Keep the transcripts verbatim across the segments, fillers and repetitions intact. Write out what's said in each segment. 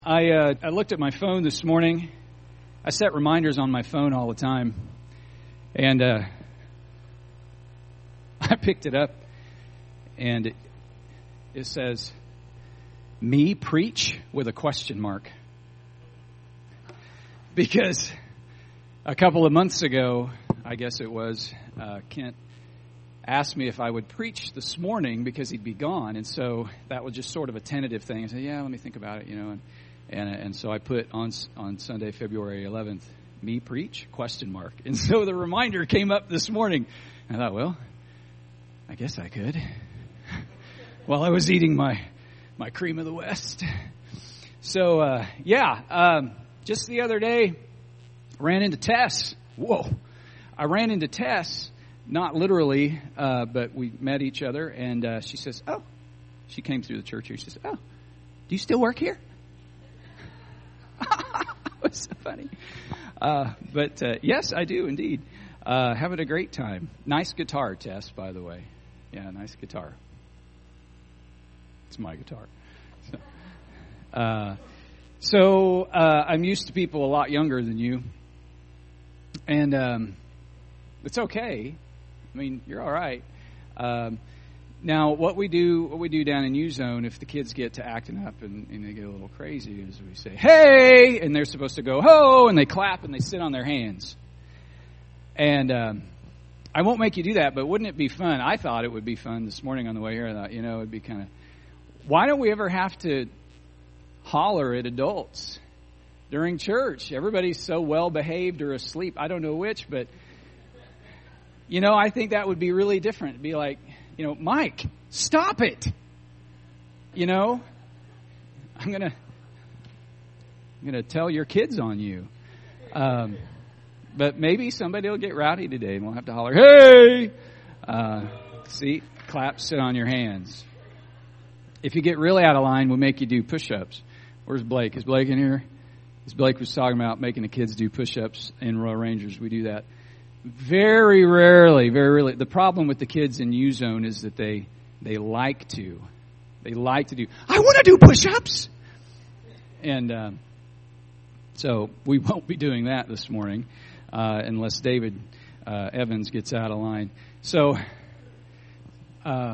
I uh, I looked at my phone this morning. I set reminders on my phone all the time. And uh, I picked it up, and it, it says, "Me preach?" with a question mark. Because a couple of months ago, I guess it was, uh, Kent asked me if I would preach this morning because he'd be gone. And so that was just sort of a tentative thing. I said, yeah, let me think about it, you know. And And and so I put on on Sunday, February eleventh, "Me preach?" question mark. And so the reminder came up this morning. I thought, well, I guess I could. While I was eating my my cream of the West. So uh, yeah, um, just the other day, I ran into Tess. Whoa, I ran into Tess, not literally, uh, but we met each other, and uh, she says, "Oh," she came through the church here. She says, "Oh, do you still work here?" It was so funny. Uh, but uh, yes, I do indeed. Uh, having a great time. Nice guitar, Tess, by the way. Yeah, nice guitar. It's my guitar. So, uh, so uh, I'm used to people a lot younger than you. And um, it's okay. I mean, you're all right. Um, Now, what we do, what we do down in U-Zone, if the kids get to acting up and, and they get a little crazy, is we say, "Hey!" and they're supposed to go, "Ho!" and they clap and they sit on their hands. And um, I won't make you do that, but wouldn't it be fun? I thought it would be fun this morning on the way here. I thought, you know, it'd be kind of, why don't we ever have to holler at adults during church? Everybody's so well behaved or asleep. I don't know which, but you know, I think that would be really different. It'd be like, you know, "Mike, stop it." You know, I'm gonna, I'm gonna tell your kids on you. Um, but maybe somebody will get rowdy today, and we'll have to holler, "Hey!" Uh, see, clap, sit on your hands. If you get really out of line, we'll make you do push-ups. Where's Blake? Is Blake in here? As Blake was talking about making the kids do push-ups in Royal Rangers, we do that. Very rarely, very rarely. The problem with the kids in U-Zone is that they they like to. They like to do, "I want to do push-ups." And uh, so we won't be doing that this morning uh, unless David uh, Evans gets out of line. So uh,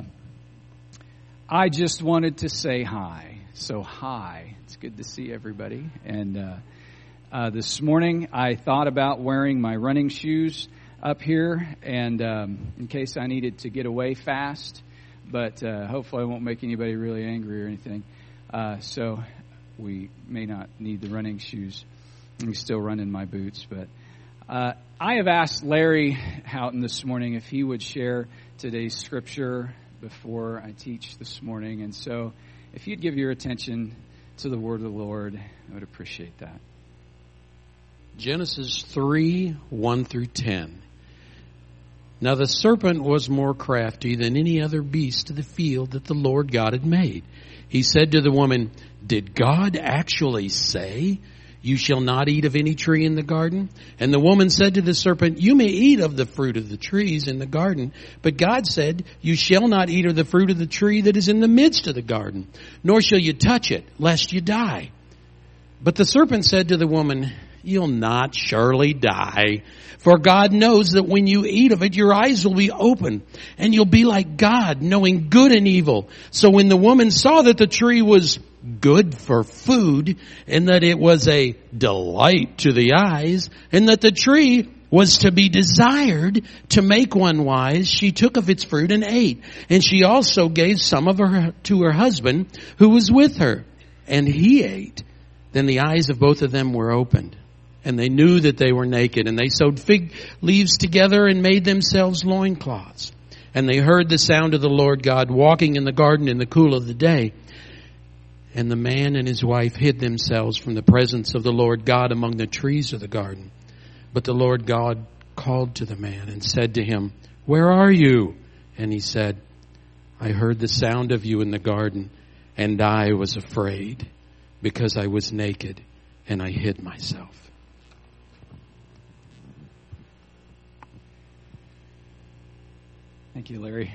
I just wanted to say hi. So hi. It's good to see everybody. And uh, uh, this morning I thought about wearing my running shoes up here, and um, in case I needed to get away fast, but uh, hopefully I won't make anybody really angry or anything. Uh, so we may not need the running shoes. I'm still running my boots, but uh, I have asked Larry Houghton this morning if he would share today's scripture before I teach this morning, and so if you'd give your attention to the word of the Lord, I would appreciate that. Genesis three, one through ten. Now the serpent was more crafty than any other beast of the field that the Lord God had made. He said to the woman, "Did God actually say, 'You shall not eat of any tree in the garden'?" And the woman said to the serpent, "You may eat of the fruit of the trees in the garden, but God said, 'You shall not eat of the fruit of the tree that is in the midst of the garden, nor shall you touch it, lest you die.' But the serpent said to the woman, 'You'll not surely die. For God knows that when you eat of it, your eyes will be open, and you'll be like God, knowing good and evil.' So when the woman saw that the tree was good for food, and that it was a delight to the eyes, and that the tree was to be desired to make one wise, she took of its fruit and ate. And she also gave some of her to her husband who was with her, and he ate. Then the eyes of both of them were opened, and they knew that they were naked, and they sewed fig leaves together and made themselves loincloths. And they heard the sound of the Lord God walking in the garden in the cool of the day. And the man and his wife hid themselves from the presence of the Lord God among the trees of the garden. But the Lord God called to the man and said to him, 'Where are you?' And he said, 'I heard the sound of you in the garden, and I was afraid, because I was naked, and I hid myself.'" Thank you, Larry.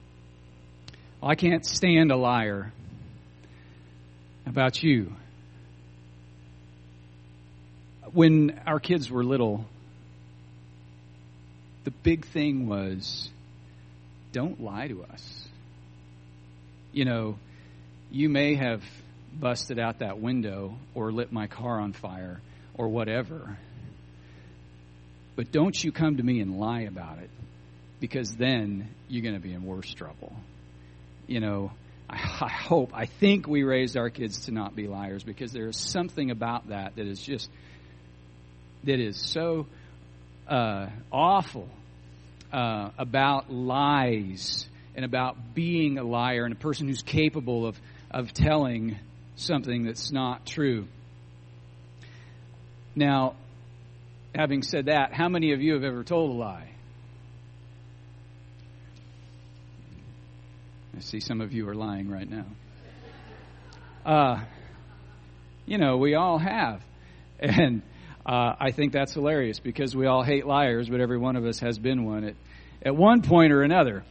Well, I can't stand a liar. about you. when our kids were little, the big thing was, don't lie to us. You know, you may have busted out that window or lit my car on fire or whatever, but don't you come to me and lie about it, because then you're going to be in worse trouble. You know, I, I hope, I think we raised our kids to not be liars, because there is something about that that is just, that is so uh, awful uh, about lies and about being a liar and a person who's capable of, of telling something that's not true. Now, having said that, how many of you have ever told a lie? I see some of you are lying right now. Uh, you know, we all have. And uh, I think that's hilarious, because we all hate liars, but every one of us has been one at, at one point or another.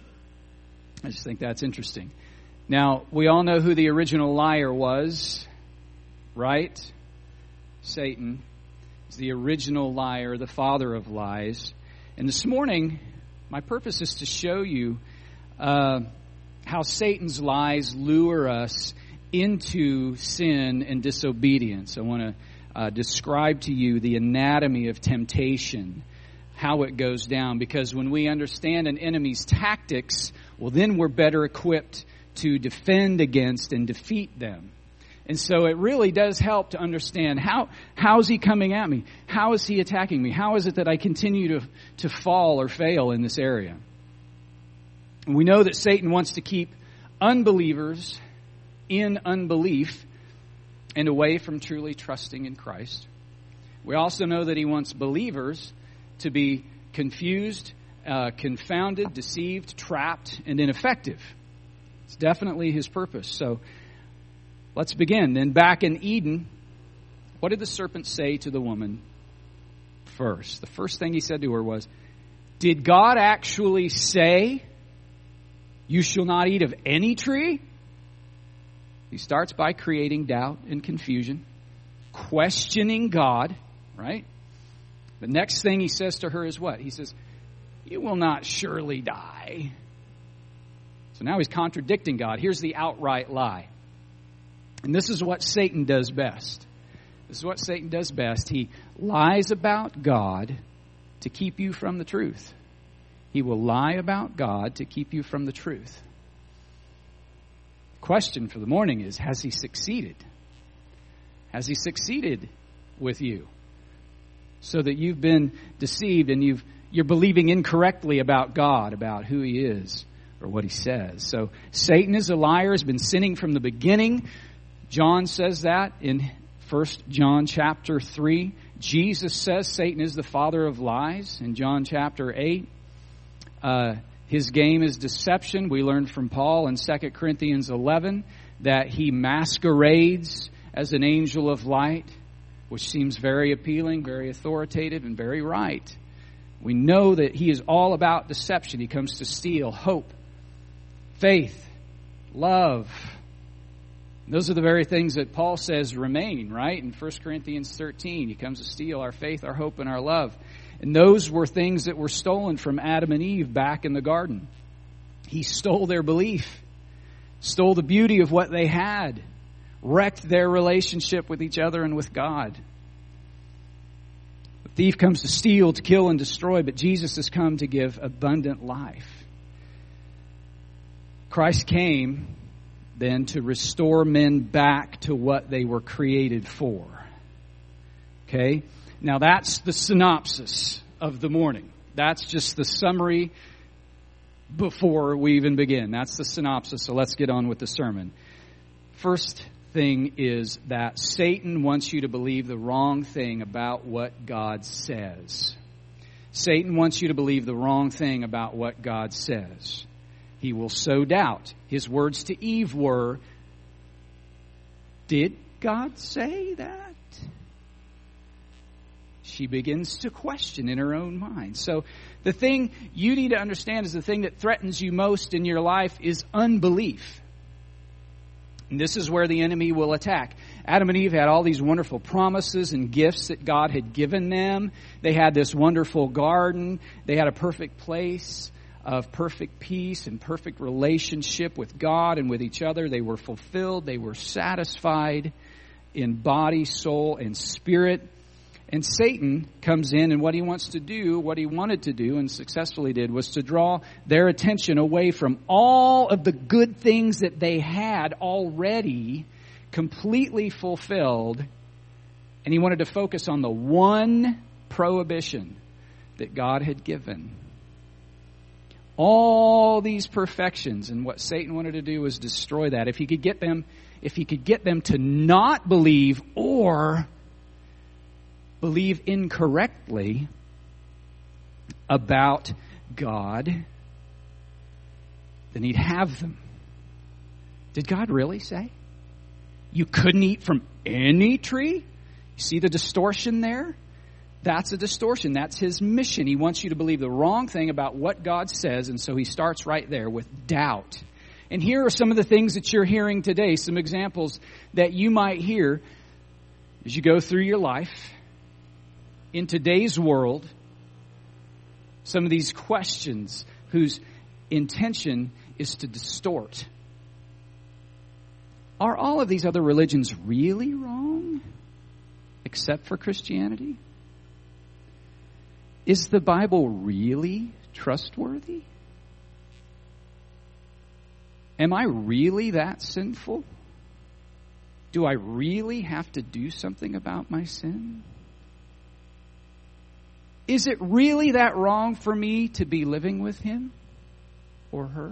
I just think that's interesting. Now, we all know who the original liar was, right? Satan is the original liar, the father of lies. And this morning, my purpose is to show you uh, how Satan's lies lure us into sin and disobedience. I want to uh, describe to you the anatomy of temptation, how it goes down, because when we understand an enemy's tactics, well, then we're better equipped to defend against and defeat them. And so it really does help to understand how how is he coming at me? How is he attacking me? How is it that I continue to, to fall or fail in this area? And we know that Satan wants to keep unbelievers in unbelief and away from truly trusting in Christ. We also know that he wants believers to be confused, uh, confounded, deceived, trapped, and ineffective. It's definitely his purpose. So let's begin. Then back in Eden, what did the serpent say to the woman first? The first thing he said to her was, did God actually say, you shall not eat of any tree? He starts by creating doubt and confusion, questioning God, right? The next thing he says to her is what? He says, you will not surely die. So now he's contradicting God. Here's the outright lie. And this is what Satan does best. This is what Satan does best. He lies about God to keep you from the truth. He will lie about God to keep you from the truth. The question for the morning is, has he succeeded? Has he succeeded with you? So that you've been deceived and you've, you're believing incorrectly about God, about who he is or what he says. So Satan is a liar, has been sinning from the beginning. John says that in First John chapter three. Jesus says Satan is the father of lies in John chapter eight. Uh, his game is deception. We learned from Paul in Second Corinthians eleven that he masquerades as an angel of light, which seems very appealing, very authoritative, and very right. We know that he is all about deception. He comes to steal hope, faith, love. Those are the very things that Paul says remain, right? In First Corinthians thirteen, he comes to steal our faith, our hope, and our love. And those were things that were stolen from Adam and Eve back in the garden. He stole their belief, stole the beauty of what they had, wrecked their relationship with each other and with God. The thief comes to steal, to kill, and destroy, but Jesus has come to give abundant life. Christ came then to restore men back to what they were created for. Okay? Now that's the synopsis of the morning. That's just the summary before we even begin. That's the synopsis. So let's get on with the sermon. First thing is that Satan wants you to believe the wrong thing about what God says. Satan wants you to believe the wrong thing about what God says. He will sow doubt. His words to Eve were, did God say that? She begins to question in her own mind. So the thing you need to understand is the thing that threatens you most in your life is unbelief. And this is where the enemy will attack. Adam and Eve had all these wonderful promises and gifts that God had given them. They had this wonderful garden. They had a perfect place of perfect peace and perfect relationship with God and with each other. They were fulfilled. They were satisfied in body, soul, and spirit. And Satan comes in, and what he wants to do, what he wanted to do and successfully did, was to draw their attention away from all of the good things that they had already completely fulfilled. And he wanted to focus on the one prohibition that God had given. All these perfections, and what Satan wanted to do was destroy that. If he could get them, if he could get them to not believe or believe incorrectly about God, then he'd have them. Did God really say you couldn't eat from any tree? You see the distortion there? That's a distortion. That's his mission. He wants you to believe the wrong thing about what God says, and so he starts right there with doubt. And here are some of the things that you're hearing today, some examples that you might hear as you go through your life. In today's world, some of these questions whose intention is to distort. Are all of these other religions really wrong, except for Christianity? Is the Bible really trustworthy? Am I really that sinful? Do I really have to do something about my sin? Is it really that wrong for me to be living with him or her?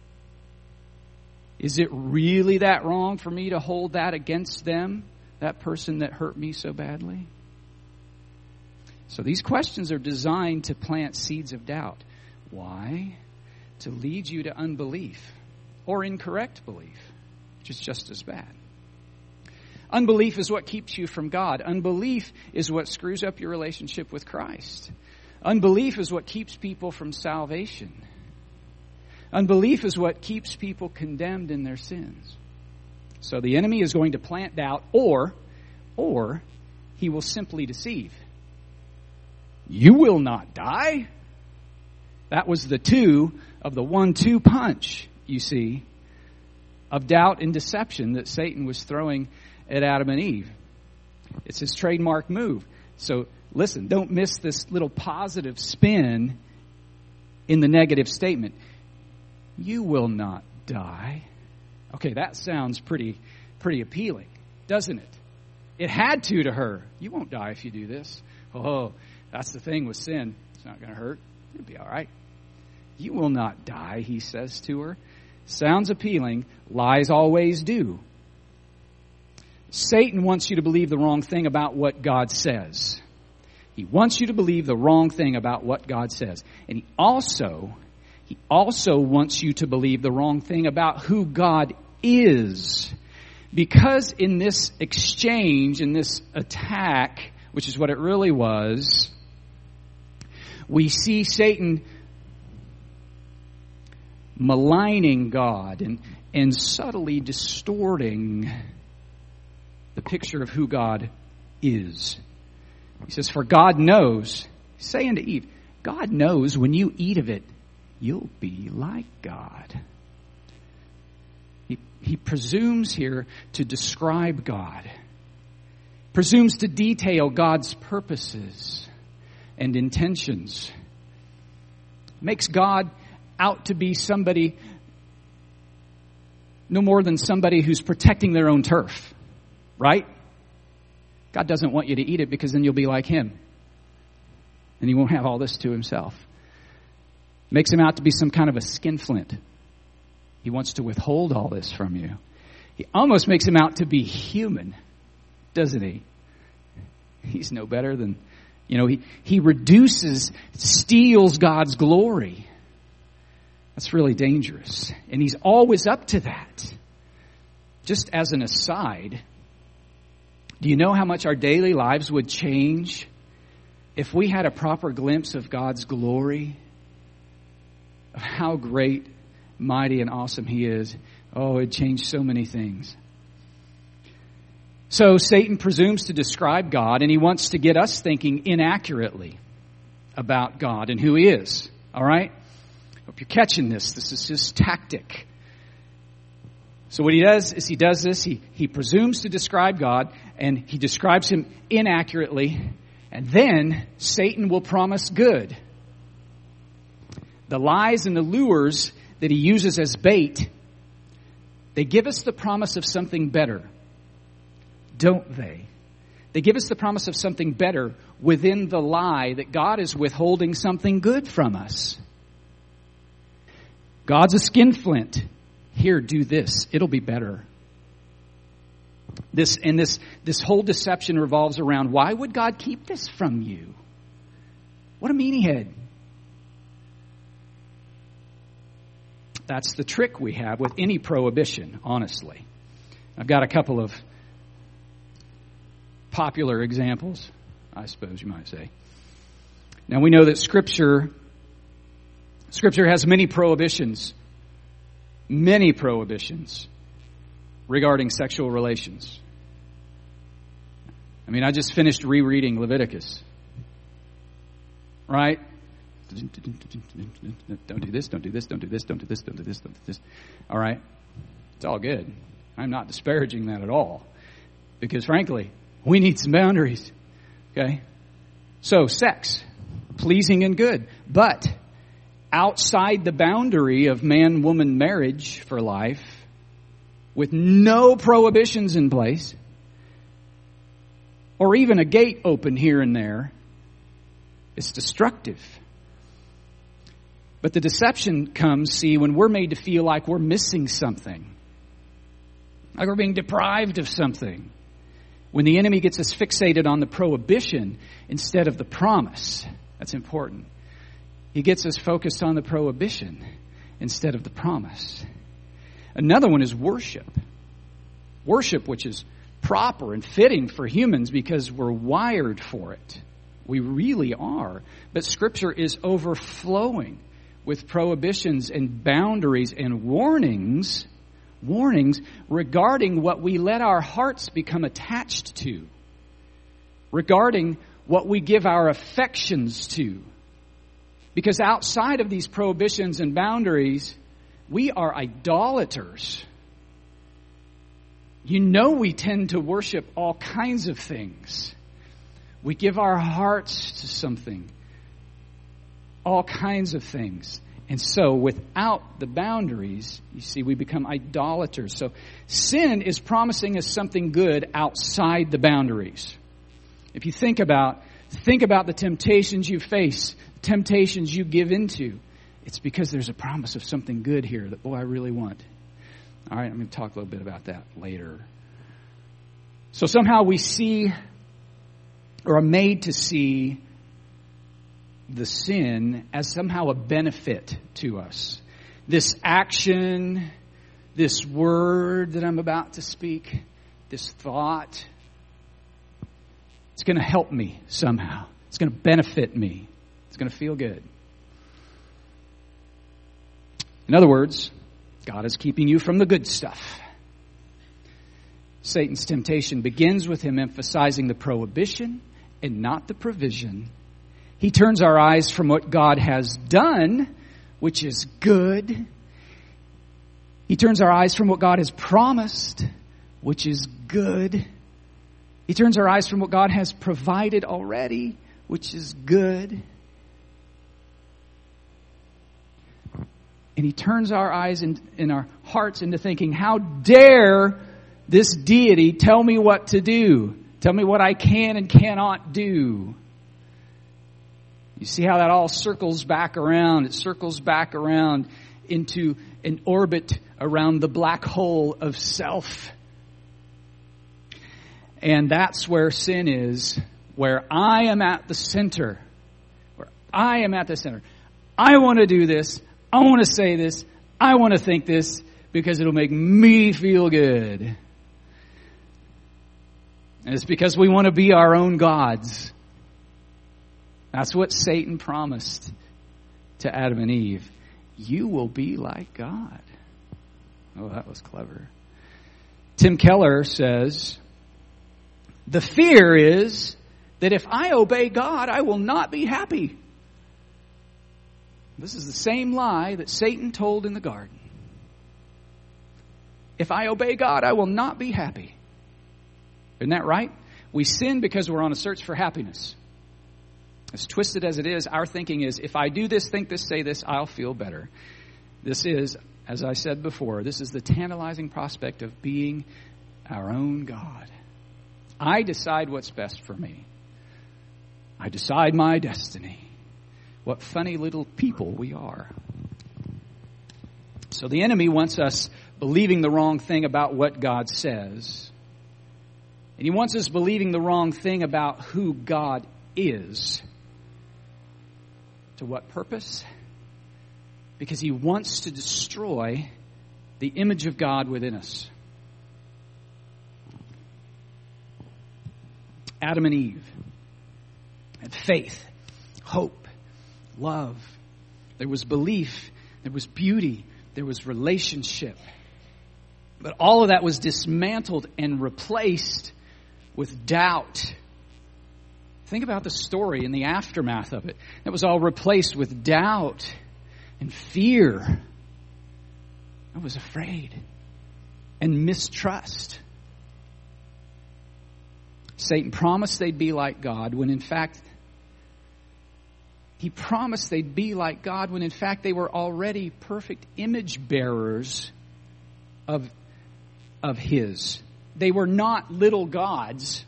Is it really that wrong for me to hold that against them, that person that hurt me so badly? So these questions are designed to plant seeds of doubt. Why? To lead you to unbelief or incorrect belief, which is just as bad. Unbelief is what keeps you from God. Unbelief is what screws up your relationship with Christ. Unbelief is what keeps people from salvation. Unbelief is what keeps people condemned in their sins. So the enemy is going to plant doubt, or, or he will simply deceive. You will not die. That was the two of the one-two punch, you see, of doubt and deception that Satan was throwing at Adam and Eve. It's his trademark move. So listen, don't miss this little positive spin in the negative statement. You will not die. Okay, that sounds pretty pretty appealing, doesn't it? It had to to her. You won't die if you do this. Oh, that's the thing with sin. It's not going to hurt. It'll be all right. You will not die, he says to her. Sounds appealing. Lies always do. Satan wants you to believe the wrong thing about what God says. He wants you to believe the wrong thing about what God says. And he also, he also wants you to believe the wrong thing about who God is. Because in this exchange, in this attack, which is what it really was, we see Satan maligning God and, and subtly distorting the picture of who God is. He says, for God knows, saying to Eve, God knows when you eat of it, you'll be like God. He, he presumes here to describe God, presumes to detail God's purposes and intentions, makes God out to be somebody no more than somebody who's protecting their own turf. Right? God doesn't want you to eat it because then you'll be like him. And he won't have all this to himself. Makes him out to be some kind of a skinflint. He wants to withhold all this from you. He almost makes him out to be human, doesn't he? He's no better than, you know, he, he reduces, steals God's glory. That's really dangerous. And he's always up to that. Just as an aside, do you know how much our daily lives would change if we had a proper glimpse of God's glory? Of how great, mighty, and awesome he is. Oh, it'd change so many things. So Satan presumes to describe God, and he wants to get us thinking inaccurately about God and who He is. All right? Hope you're catching this. This is his tactic. So what he does is he does this. He, he presumes to describe God, and he describes Him inaccurately. And then Satan will promise good. The lies and the lures that he uses as bait, they give us the promise of something better. Don't they? They give us the promise of something better within the lie that God is withholding something good from us. God's a skinflint. Here, do this. It'll be better. This and this this whole deception revolves around, why would God keep this from you? What a meanie head. That's the trick we have with any prohibition, honestly. I've got a couple of popular examples, I suppose you might say. Now we know that Scripture, Scripture has many prohibitions, many prohibitions regarding sexual relations. I mean, I just finished rereading Leviticus, right? Don't do this, don't do this, don't do this, don't do this, don't do this, don't do this. All right? It's all good. I'm not disparaging that at all. Because frankly, we need some boundaries. Okay? So, sex, pleasing and good. But outside the boundary of man-woman marriage for life, with no prohibitions in place, or even a gate open here and there, it's destructive. But the deception comes, see, when we're made to feel like we're missing something. Like we're being deprived of something. When the enemy gets us fixated on the prohibition instead of the promise. That's important. He gets us focused on the prohibition instead of the promise. Another one is worship. Worship, which is proper and fitting for humans because we're wired for it. We really are. But Scripture is overflowing with prohibitions and boundaries and warnings, warnings regarding what we let our hearts become attached to, regarding what we give our affections to. Because outside of these prohibitions and boundaries, we are idolaters. You know we tend to worship all kinds of things. We give our hearts to something. All kinds of things. And so without the boundaries, you see, we become idolaters. So sin is promising us something good outside the boundaries. If you think about, think about the temptations you face, temptations you give into, it's because there's a promise of something good here that, boy, I really want. All right, I'm going to talk a little bit about that later. So somehow we see, or are made to see, the sin as somehow a benefit to us. This action, this word that I'm about to speak, this thought, it's going to help me somehow. It's going to benefit me. It's going to feel good. In other words, God is keeping you from the good stuff. Satan's temptation begins with him emphasizing the prohibition and not the provision. He turns our eyes from what God has done, which is good. He turns our eyes from what God has promised, which is good. He turns our eyes from what God has provided already, which is good. And he turns our eyes and in, in our hearts into thinking, how dare this deity tell me what to do? Tell me what I can and cannot do. You see how that all circles back around. It circles back around into an orbit around the black hole of self. And that's where sin is, where I am at the center. Where I am at the center. I want to do this. I want to say this. I want to think this because it'll make me feel good. And it's because we want to be our own gods. That's what Satan promised to Adam and Eve. You will be like God. Oh, that was clever. Tim Keller says, The fear is that if I obey God, I will not be happy. This is the same lie that Satan told in the garden. If I obey God, I will not be happy. Isn't that right? We sin because we're on a search for happiness. As twisted as it is, our thinking is, if I do this, think this, say this, I'll feel better. This is, as I said before, this is the tantalizing prospect of being our own God. I decide what's best for me. I decide my destiny. What funny little people we are. So the enemy wants us believing the wrong thing about what God says. And he wants us believing the wrong thing about who God is. To what purpose? Because he wants to destroy the image of God within us. Adam and Eve had faith, hope, love. There was belief. There was beauty. There was relationship. But all of that was dismantled and replaced with doubt. Think about the story and the aftermath of it. It was all replaced with doubt and fear. I was afraid and mistrust. Satan promised they'd be like God when in fact he promised they'd be like God when in fact they were already perfect image bearers of, of his. They were not little gods.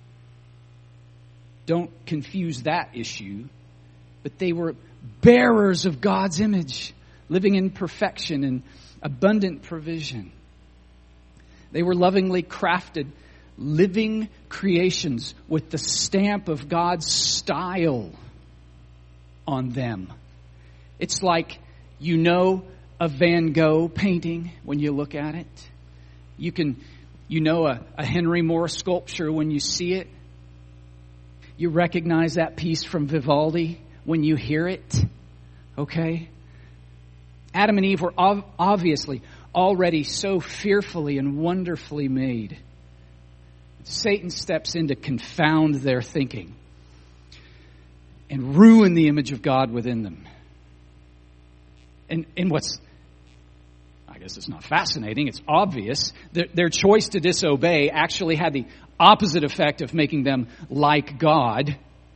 Don't confuse that issue. But they were bearers of God's image, living in perfection and abundant provision. They were lovingly crafted, living creations with the stamp of God's style on them. It's like, you know, a Van Gogh painting when you look at it. You can, you know, a, a Henry Moore sculpture when you see it. You recognize that piece from Vivaldi when you hear it. Okay? Adam and Eve were ov- obviously already so fearfully and wonderfully made. Satan steps in to confound their thinking and ruin the image of God within them. And, and what's, I guess it's not fascinating, it's obvious, their, their choice to disobey actually had the opposite effect of making them like God,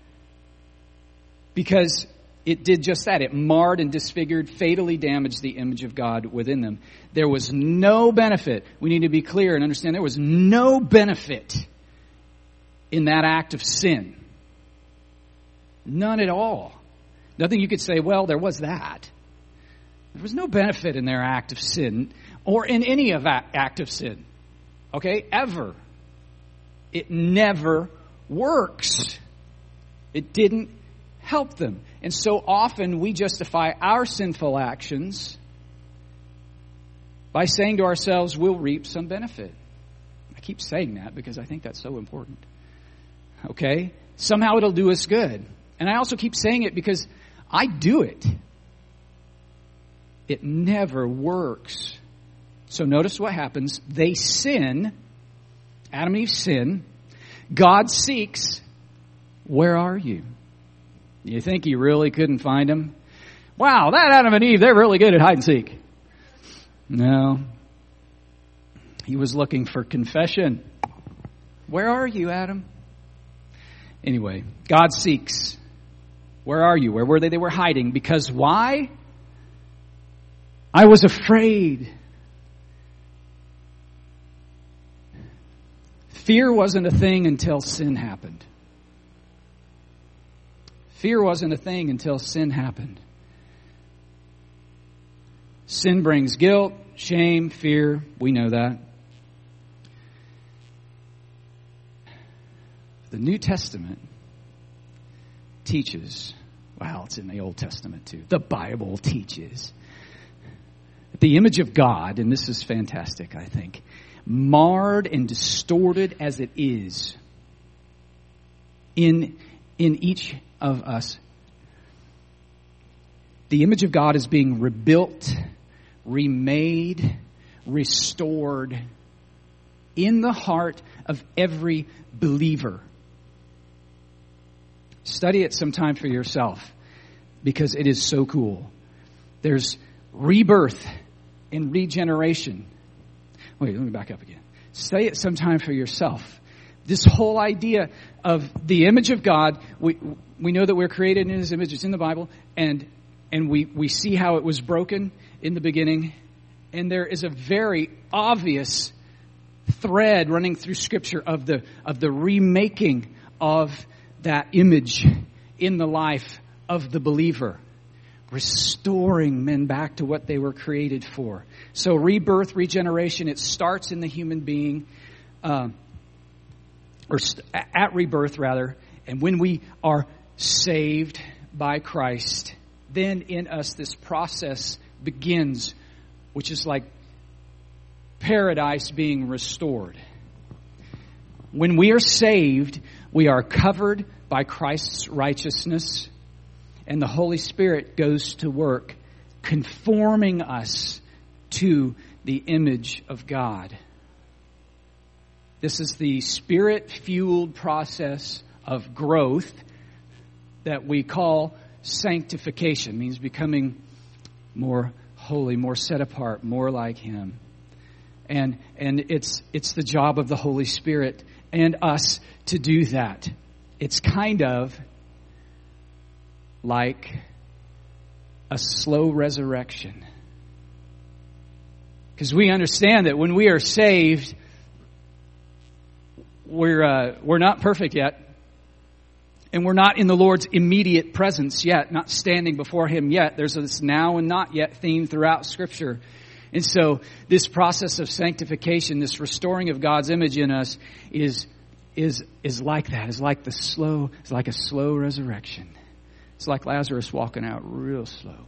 because it did just that. It marred and disfigured, fatally damaged the image of God within them. There was no benefit. We need to be clear and understand there was no benefit in that act of sin. None at all. Nothing you could say, well, there was that. There was no benefit in their act of sin or in any of that act of sin. Okay? Ever. It never works. It didn't help them. And so often we justify our sinful actions by saying to ourselves, we'll reap some benefit. I keep saying that because I think that's so important. Okay? Somehow it'll do us good. And I also keep saying it because I do it. It never works. So notice what happens. They sin. Adam and Eve sin. God seeks. Where are you? You think he really couldn't find him? Wow, that Adam and Eve, they're really good at hide and seek. No. He was looking for confession. Where are you, Adam? Anyway, God seeks. Where are you? Where were they? They were hiding. Because why? I was afraid. Fear wasn't a thing until sin happened. Fear wasn't a thing until sin happened. Sin brings guilt, shame, fear. We know that. The New Testament teaches, well, it's in the Old Testament too. The Bible teaches that the image of God, and this is fantastic, I think, marred and distorted as it is in, in each of us, the image of God is being rebuilt, remade, restored in the heart of every believer. Study it sometime for yourself, because it is so cool. There's rebirth and regeneration. Wait, let me back up again. Study it sometime for yourself. This whole idea of the image of God, we we know that we're created in His image. It's in the Bible, and and we, we see how it was broken in the beginning. And there is a very obvious thread running through Scripture of the of the remaking of that image in the life of the believer, restoring men back to what they were created for. So rebirth, regeneration, it starts in the human being, uh, or st- at rebirth rather, and when we are saved by Christ, then in us this process begins, which is like paradise being restored. When we are saved, we are covered by Christ's righteousness, and the Holy Spirit goes to work conforming us to the image of God. This is the Spirit-fueled process of growth that we call sanctification. It means becoming more holy, more set apart, more like Him. And and it's it's the job of the Holy Spirit and us to do that. It's kind of like a slow resurrection. Because we understand that when we are saved, we're uh, we're not perfect yet. And we're not in the Lord's immediate presence yet, not standing before Him yet. There's this now and not yet theme throughout Scripture. And so this process of sanctification, this restoring of God's image in us is is is like that. It's like the slow, it's like a slow resurrection. It's like Lazarus walking out real slow.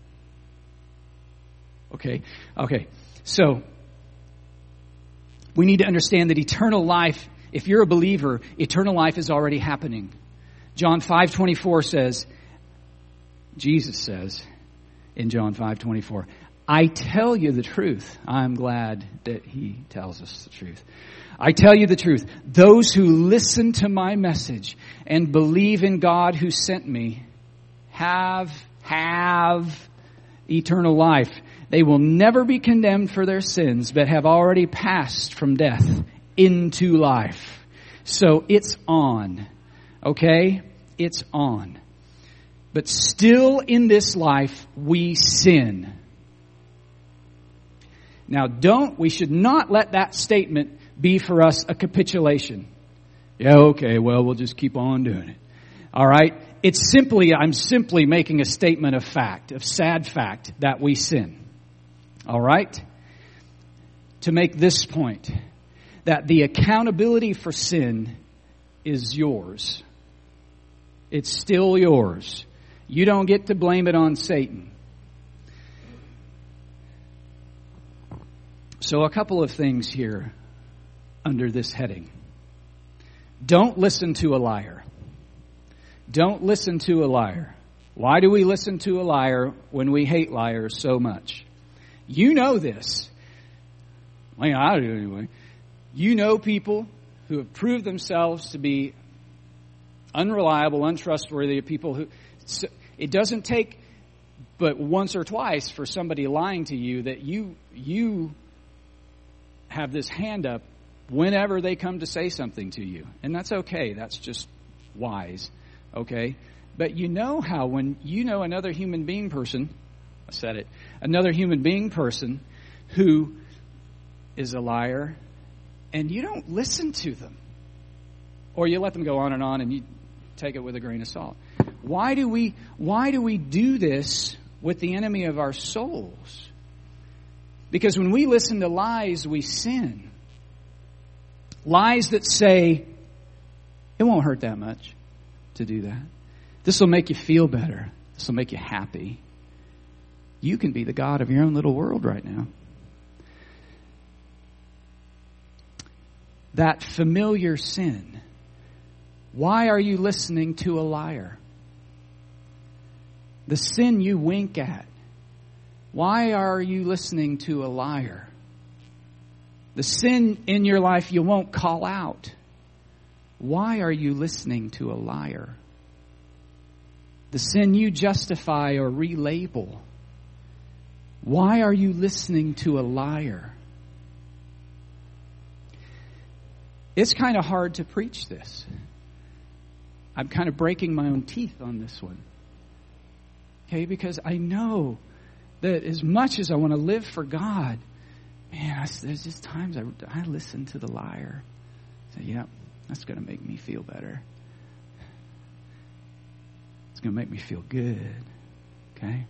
Okay? Okay. So we need to understand that eternal life, if you're a believer, eternal life is already happening. John five twenty-four says, Jesus says in John five twenty-four, I tell you the truth. I'm glad that He tells us the truth. I tell you the truth. Those who listen to my message and believe in God who sent me have, have eternal life. They will never be condemned for their sins, but have already passed from death into life. So it's on. Okay? It's on. But still in this life, we sin. Now don't, we should not let that statement be for us a capitulation. Yeah, okay, well, we'll just keep on doing it. All right? It's simply, I'm simply making a statement of fact, of sad fact, that we sin. All right? To make this point, that the accountability for sin is yours. It's still yours. You don't get to blame it on Satan. So a couple of things here under this heading. Don't listen to a liar. Don't listen to a liar. Why do we listen to a liar when we hate liars so much? You know this. Well, I do anyway. You know people who have proved themselves to be unreliable, untrustworthy, people who... It doesn't take but once or twice for somebody lying to you that you you have this hand up whenever they come to say something to you. And that's okay. That's just wise. Okay? But you know how when you know another human being person, I said it, another human being person who is a liar, and you don't listen to them. Or you let them go on and on and you take it with a grain of salt. Why do we why do we do this with the enemy of our souls? Because when we listen to lies, we sin. Lies that say, it won't hurt that much to do that. This will make you feel better. This will make you happy. You can be the God of your own little world right now. That familiar sin. Why are you listening to a liar? The sin you wink at. Why are you listening to a liar? The sin in your life you won't call out. Why are you listening to a liar? The sin you justify or relabel. Why are you listening to a liar? It's kind of hard to preach this. I'm kind of breaking my own teeth on this one. Okay, because I know that as much as I want to live for God, man, I, there's just times I, I listen to the liar. I say, yeah, that's going to make me feel better. It's going to make me feel good. Okay?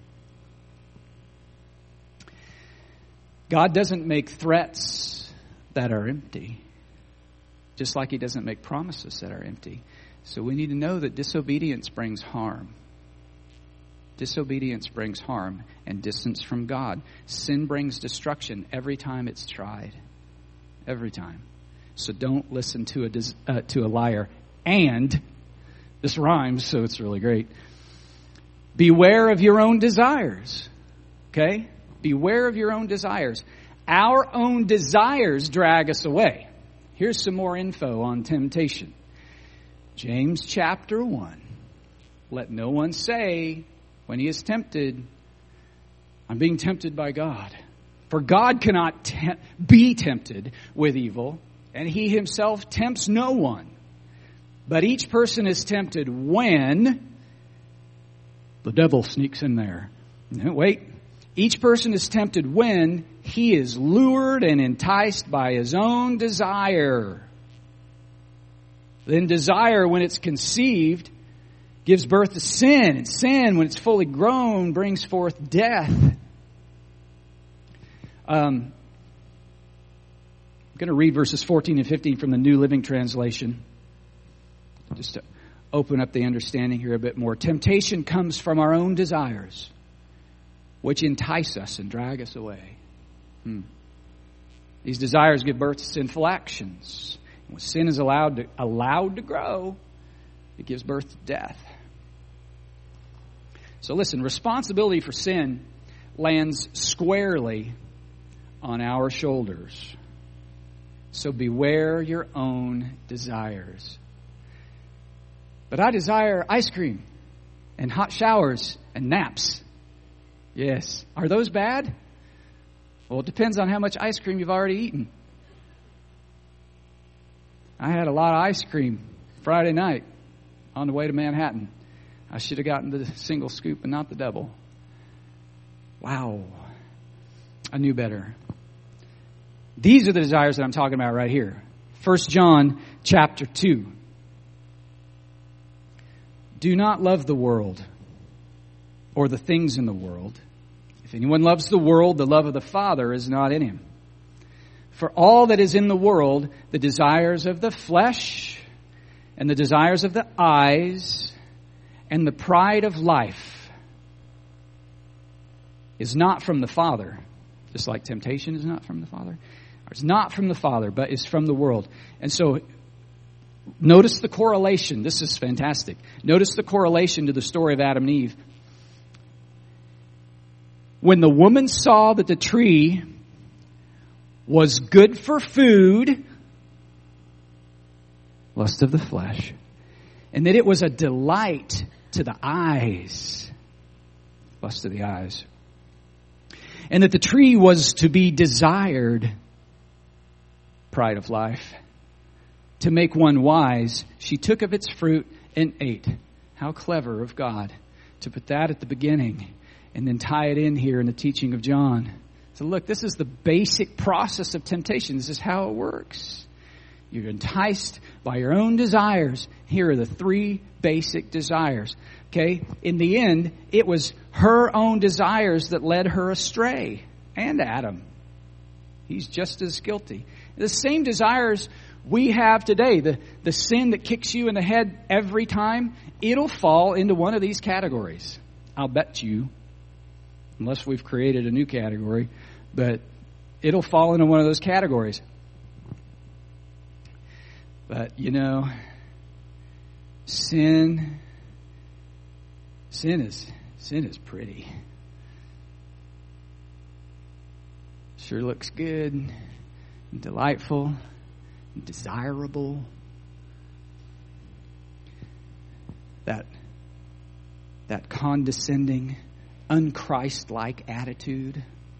God doesn't make threats that are empty, just like He doesn't make promises that are empty. So we need to know that disobedience brings harm. Disobedience brings harm and distance from God. Sin brings destruction every time it's tried. Every time. So don't listen to a uh, to a liar. And, this rhymes, so it's really great. Beware of your own desires. Okay? Beware of your own desires. Our own desires drag us away. Here's some more info on temptation. James chapter one. Let no one say when he is tempted, I'm being tempted by God. For God cannot te- be tempted with evil, and He Himself tempts no one. But each person is tempted when the devil sneaks in there. No, wait. Each person is tempted when he is lured and enticed by his own desire. Then desire, when it's conceived, gives birth to sin. And sin, when it's fully grown, brings forth death. Um, I'm going to read verses fourteen and fifteen from the New Living Translation, just to open up the understanding here a bit more. Temptation comes from our own desires, which entice us and drag us away. Hmm. These desires give birth to sinful actions. When sin is allowed to, allowed to grow, it gives birth to death. So listen, responsibility for sin lands squarely on our shoulders. So beware your own desires. But I desire ice cream and hot showers and naps. Yes. Are those bad? Well, it depends on how much ice cream you've already eaten. I had a lot of ice cream Friday night on the way to Manhattan. I should have gotten the single scoop and not the double. Wow. I knew better. These are the desires that I'm talking about right here. First John chapter two. Do not love the world or the things in the world. If anyone loves the world, the love of the Father is not in him. For all that is in the world, the desires of the flesh and the desires of the eyes and the pride of life is not from the Father. Just like temptation is not from the Father. It's not from the Father, but is from the world. And so, notice the correlation. This is fantastic. Notice the correlation to the story of Adam and Eve. When the woman saw that the tree was good for food, lust of the flesh, and that it was a delight to the eyes, lust of the eyes, and that the tree was to be desired, pride of life, to make one wise, she took of its fruit and ate. How clever of God to put that at the beginning and then tie it in here in the teaching of John. So look, this is the basic process of temptation. This is how it works. You're enticed by your own desires. Here are the three basic desires. Okay? In the end, it was her own desires that led her astray. And Adam. He's just as guilty. The same desires we have today, the, the sin that kicks you in the head every time, it'll fall into one of these categories. I'll bet you. Unless we've created a new category. But it'll fall into one of those categories. But, you know, sin, sin is, sin is pretty. Sure looks good. and delightful and desirable. That, that condescending, un-Christ-like attitude.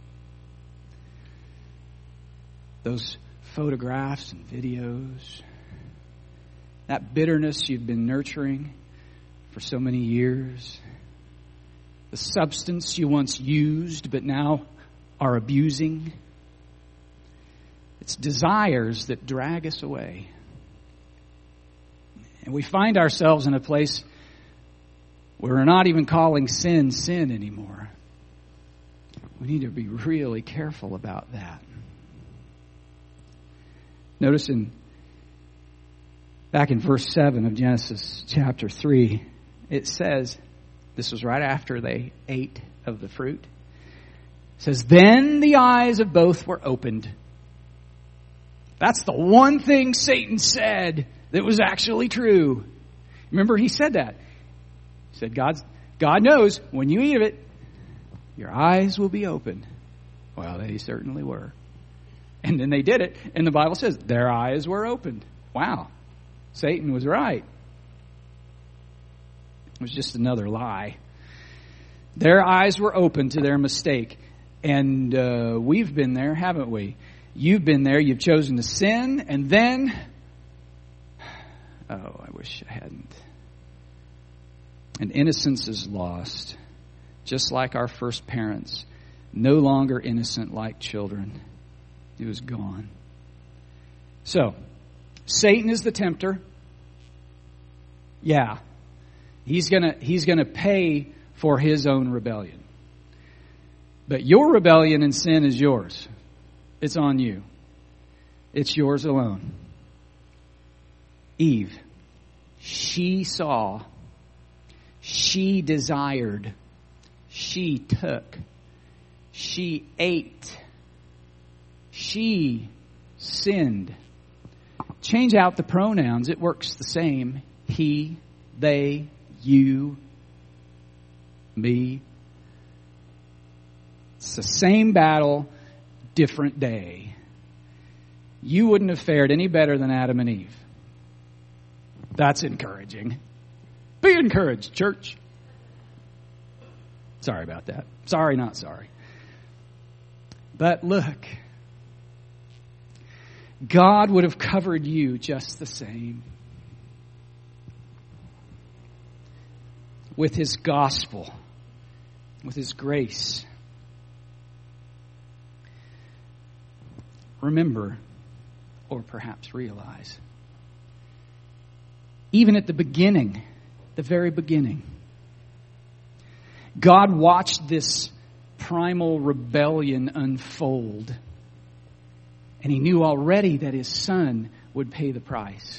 Those photographs and videos. That bitterness you've been nurturing for so many years. The substance you once used but now are abusing. It's desires that drag us away. And we find ourselves in a place where we're not even calling sin sin anymore. We need to be really careful about that. Notice in back in verse seven of Genesis chapter three, it says, this was right after they ate of the fruit. It says, then the eyes of both were opened. That's the one thing Satan said that was actually true. Remember, he said that. He said, God's, God knows when you eat of it, your eyes will be open. Well, they certainly were. And then they did it, and the Bible says their eyes were opened. Wow. Satan was right. It was just another lie. Their eyes were open to their mistake. And uh, we've been there, haven't we? You've been there. You've chosen to sin. And then, oh, I wish I hadn't. And innocence is lost. Just like our first parents. No longer innocent like children. It was gone. So, Satan is the tempter. Yeah. He's gonna, he's gonna pay for his own rebellion. But your rebellion and sin is yours. It's on you. It's yours alone. Eve, she saw, she desired, she took, she ate, she sinned. Change out the pronouns. It works the same. He, they, you, me. It's the same battle, different day. You wouldn't have fared any better than Adam and Eve. That's encouraging. Be encouraged, church. Sorry about that. Sorry, not sorry. But look, God would have covered you just the same. With His gospel, with His grace. Remember, or perhaps realize, even at the beginning, the very beginning, God watched this primal rebellion unfold. And He knew already that His Son would pay the price.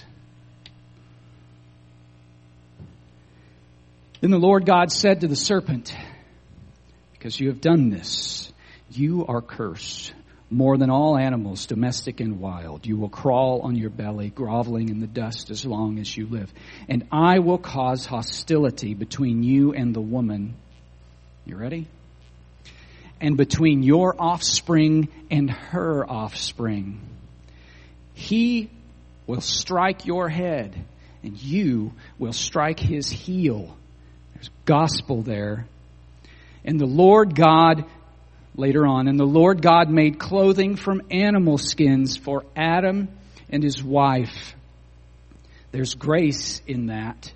Then the Lord God said to the serpent, because you have done this, you are cursed more than all animals, domestic and wild. You will crawl on your belly, groveling in the dust as long as you live. And I will cause hostility between you and the woman. You ready? And between your offspring and her offspring. He will strike your head, and you will strike his heel. There's gospel there. And the Lord God, later on, and the Lord God made clothing from animal skins for Adam and his wife. There's grace in that.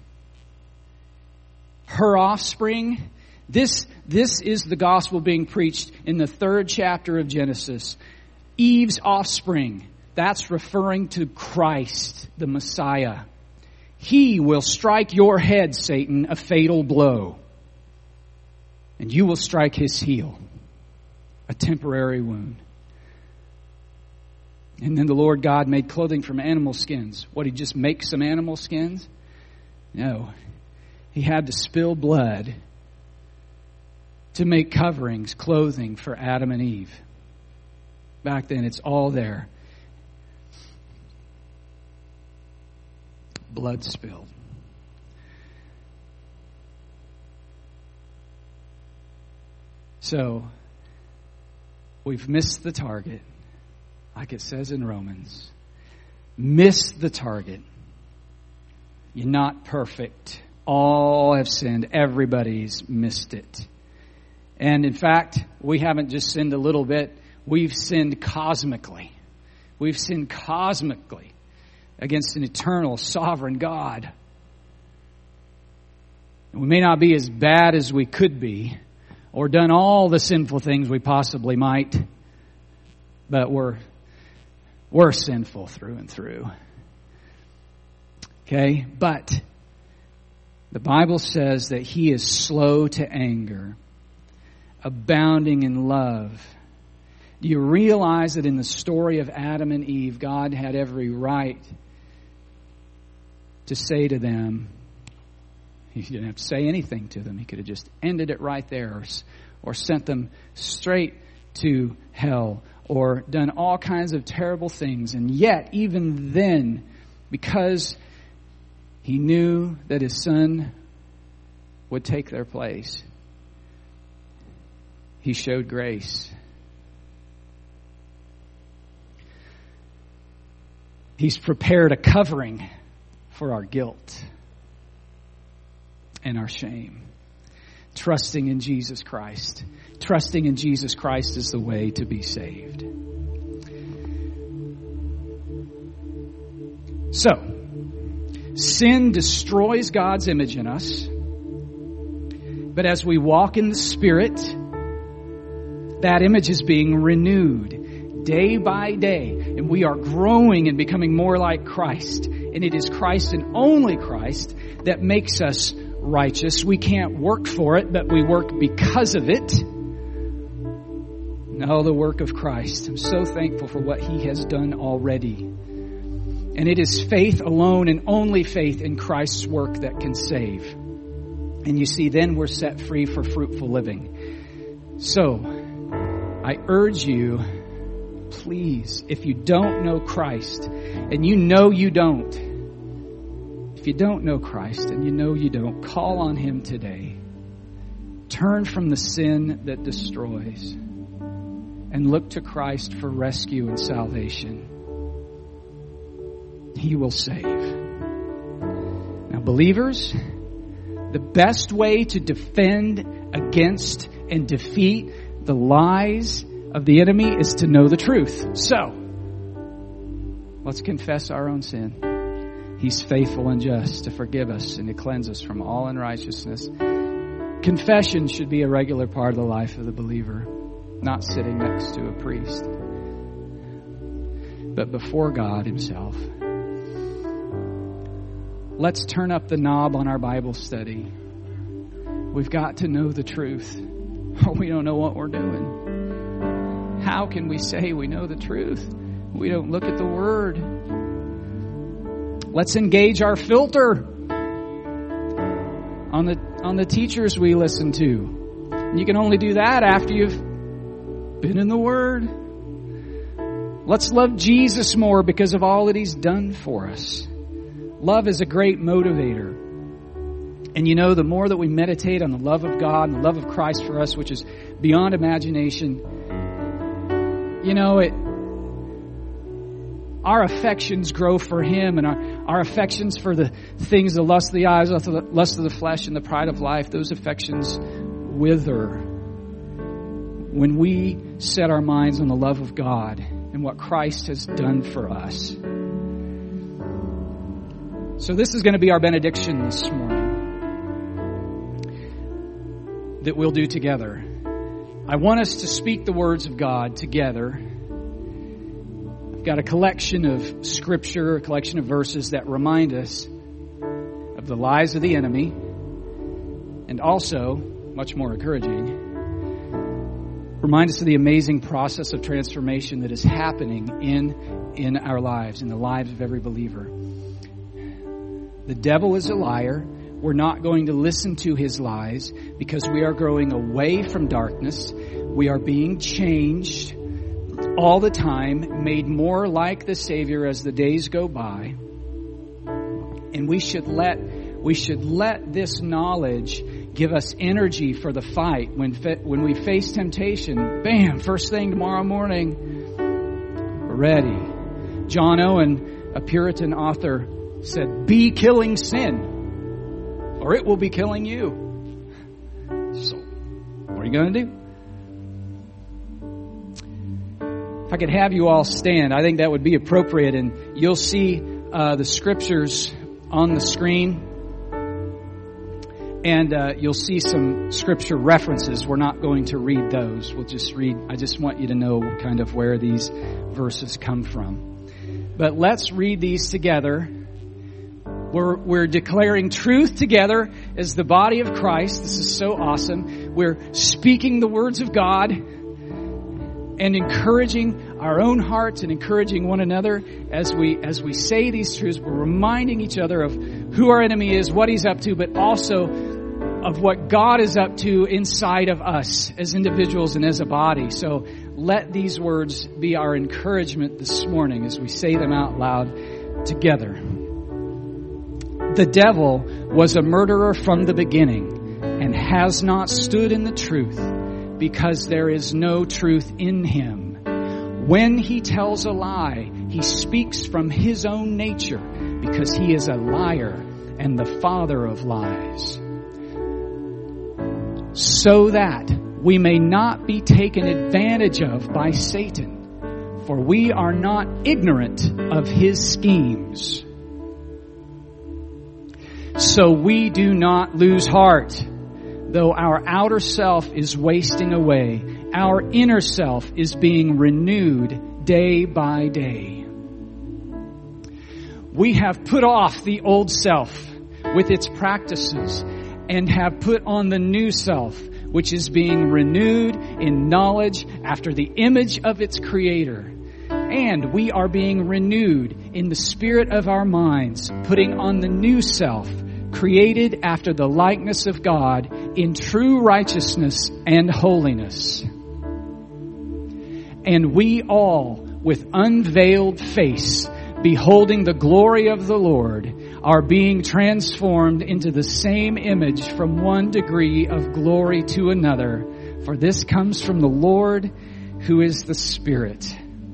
Her offspring. This, this is the gospel being preached in the third chapter of Genesis. Eve's offspring. That's referring to Christ, the Messiah. He will strike your head, Satan, a fatal blow. And you will strike his heel, a temporary wound. And then the Lord God made clothing from animal skins. What, he just make some animal skins? No. He had to spill blood to make coverings, clothing for Adam and Eve. Back then, it's all there. Blood spilled. So, we've missed the target. like it says in Romans. Miss the target. You're not perfect. All have sinned. Everybody's missed it. And in fact, we haven't just sinned a little bit. We've sinned cosmically. We've sinned cosmically against an eternal, sovereign God. And we may not be as bad as we could be, or done all the sinful things we possibly might, but we're, we're sinful through and through. Okay? But the Bible says that He is slow to anger, abounding in love. Do you realize that in the story of Adam and Eve, God had every right to say to them, He didn't have to say anything to them. He could have just ended it right there, or, or sent them straight to hell, or done all kinds of terrible things. And yet, even then, because He knew that His Son would take their place, He showed grace. He's prepared a covering for our guilt and our shame. Trusting in Jesus Christ. Trusting in Jesus Christ is the way to be saved. So, sin destroys God's image in us. But as we walk in the Spirit, that image is being renewed day by day. And we are growing and becoming more like Christ. And it is Christ and only Christ that makes us righteous. We can't work for it, but we work because of it. No, the work of Christ. I'm so thankful for what He has done already. And it is faith alone and only faith in Christ's work that can save. And you see, then we're set free for fruitful living. So, I urge you, please, if you don't know Christ, and you know you don't, if you don't know Christ and you know you don't, call on Him today. Turn from the sin that destroys and look to Christ for rescue and salvation. He will save. Now, believers, the best way to defend against and defeat the lies of the enemy is to know the truth. So, let's confess our own sin. He's faithful and just to forgive us and to cleanse us from all unrighteousness. Confession should be a regular part of the life of the believer, not sitting next to a priest, but before God Himself. Let's turn up the knob on our Bible study. We've got to know the truth, or we don't know what we're doing. How can we say we know the truth? We don't look at the Word. Let's engage our filter on the on the teachers we listen to. And you can only do that after you've been in the Word. Let's love Jesus more because of all that He's done for us. Love is a great motivator. And you know, the more that we meditate on the love of God and the love of Christ for us, which is beyond imagination, you know, it our affections grow for Him, and our, our affections for the things, the lust of the eyes, the lust of the flesh, and the pride of life, those affections wither when we set our minds on the love of God and what Christ has done for us. So this is going to be our benediction this morning that we'll do together. I want us to speak the words of God together. I've got a collection of scripture, a collection of verses that remind us of the lies of the enemy, and also, much more encouraging, remind us of the amazing process of transformation that is happening in, in our lives, in the lives of every believer. The devil is a liar. We're not going to listen to his lies because we are growing away from darkness. We are being changed all the time, made more like the Savior as the days go by. And we should let we should let this knowledge give us energy for the fight. When when we face temptation, bam, first thing tomorrow morning, we're ready. John Owen, a Puritan author, said, "Be killing sin, or it will be killing you." So, what are you going to do? If I could have you all stand, I think that would be appropriate, and you'll see uh, the scriptures on the screen. And uh, you'll see some scripture references. We're not going to read those. We'll just read. I just want you to know kind of where these verses come from. But let's read these together. We're, we're declaring truth together as the body of Christ. This is so awesome. We're speaking the words of God and encouraging our own hearts and encouraging one another as we as we say these truths. We're reminding each other of who our enemy is, what he's up to, but also of what God is up to inside of us as individuals and as a body. So let these words be our encouragement this morning as we say them out loud together. The devil was a murderer from the beginning and has not stood in the truth, because there is no truth in him. When he tells a lie, he speaks from his own nature, because he is a liar and the father of lies. So that we may not be taken advantage of by Satan, for we are not ignorant of his schemes. So we do not lose heart. Though our outer self is wasting away, our inner self is being renewed day by day. We have put off the old self with its practices and have put on the new self, which is being renewed in knowledge after the image of its Creator. And we are being renewed in the spirit of our minds, putting on the new self, created after the likeness of God in true righteousness and holiness. And we all, with unveiled face, beholding the glory of the Lord, are being transformed into the same image from one degree of glory to another. For this comes from the Lord, who is the Spirit.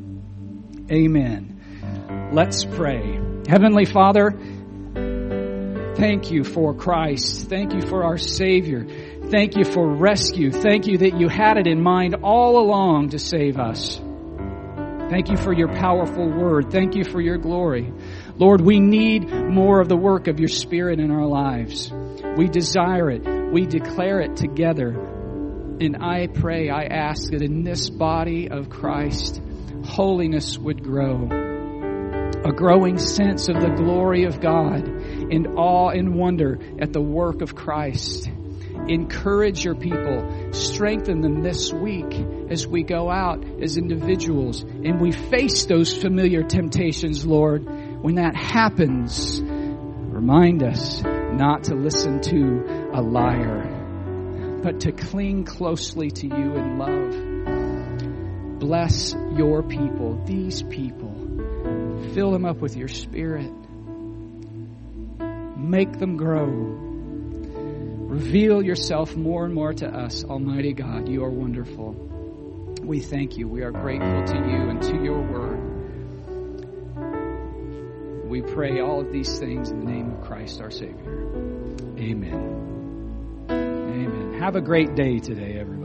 Amen. Let's pray. Heavenly Father, thank you for Christ. Thank you for our Savior. Thank you for rescue. Thank you that you had it in mind all along to save us. Thank you for your powerful word. Thank you for your glory. Lord, we need more of the work of your Spirit in our lives. We desire it. We declare it together. And I pray, I ask that in this body of Christ, holiness would grow. A growing sense of the glory of God and awe and wonder at the work of Christ. Encourage your people. Strengthen them this week as we go out as individuals and we face those familiar temptations, Lord. When that happens, remind us not to listen to a liar, but to cling closely to you in love. Bless your people, these people. Fill them up with your Spirit. Make them grow. Reveal yourself more and more to us, Almighty God. You are wonderful. We thank you. We are grateful to you and to your word. We pray all of these things in the name of Christ our Savior. Amen. Amen. Have a great day today, everybody.